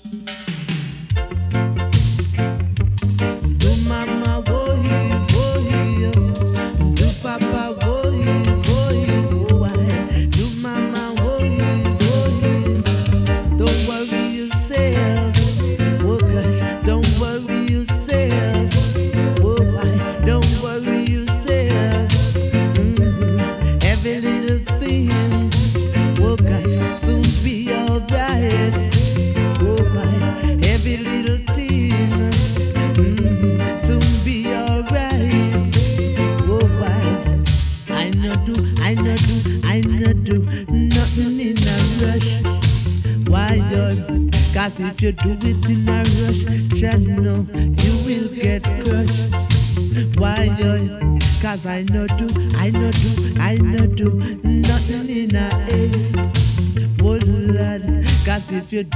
Do mama boy, boy, do papa boy, boy, boy. Do mama boy, boy. Don't worry yourself, oh gosh. Don't worry yourself, oh why? Don't worry yourself. Every little thing, oh gosh, soon be alright. Oh my, every little thing, soon be alright. Oh why? I not do nothing in a rush. Why don't? 'Cause if you do it in a rush, just know you will get crushed. Why don't? 'Cause I no do nothing in a haste. Oh Lord, 'cause if you do